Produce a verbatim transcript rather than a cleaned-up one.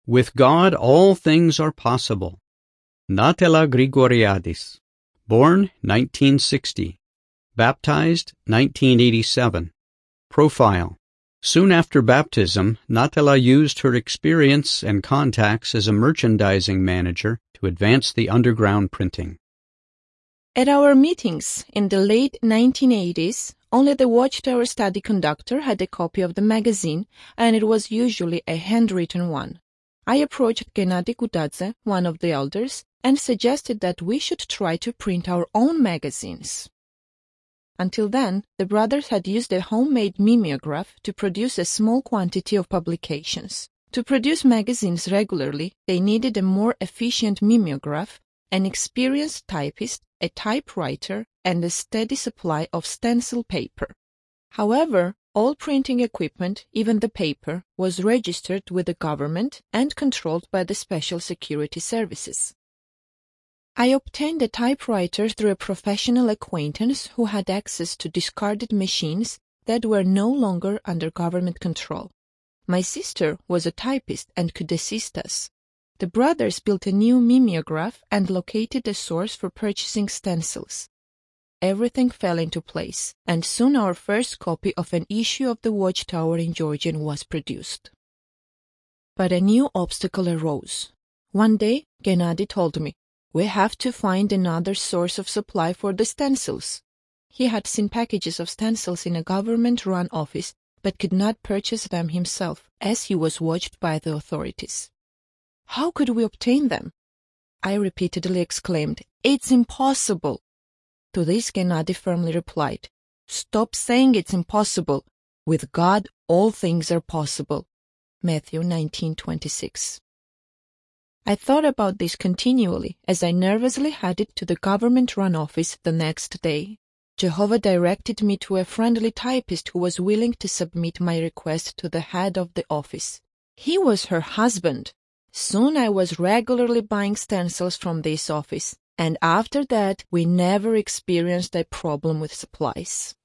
With God, all things are possible. Natala Grigoriadis. Born nineteen sixty. Baptized nineteen eighty-seven. Profile. Soon after baptism, Natala used her experience and contacts as a merchandising manager to advance the underground printing. At our meetings in the late nineteen eighties, only the Watchtower study conductor had a copy of the magazine, and it was usually a handwritten one. I approached Gennady Gudadze, one of the elders, and suggested that we should try to print our own magazines. Until then, the brothers had used a homemade mimeograph to produce a small quantity of publications. To produce magazines regularly, they needed a more efficient mimeograph, an experienced typist, a typewriter, and a steady supply of stencil paper. However, all printing equipment, even the paper, was registered with the government and controlled by the Special Security Services. I obtained a typewriter through a professional acquaintance who had access to discarded machines that were no longer under government control. My sister was a typist and could assist us. The brothers built a new mimeograph and located a source for purchasing stencils. Everything fell into place, and soon our first copy of an issue of the Watchtower in Georgian was produced. But a new obstacle arose. One day, Gennady told me, "We have to find another source of supply for the stencils." He had seen packages of stencils in a government-run office, but could not purchase them himself, as he was watched by the authorities. How could we obtain them? I repeatedly exclaimed, "It's impossible!" To this, Gennady firmly replied, "Stop saying it's impossible. With God, all things are possible." Matthew nineteen twenty-six. I thought about this continually as I nervously headed to the government-run office the next day. Jehovah directed me to a friendly typist who was willing to submit my request to the head of the office. He was her husband. Soon I was regularly buying stencils from this office, and after that we never experienced a problem with supplies.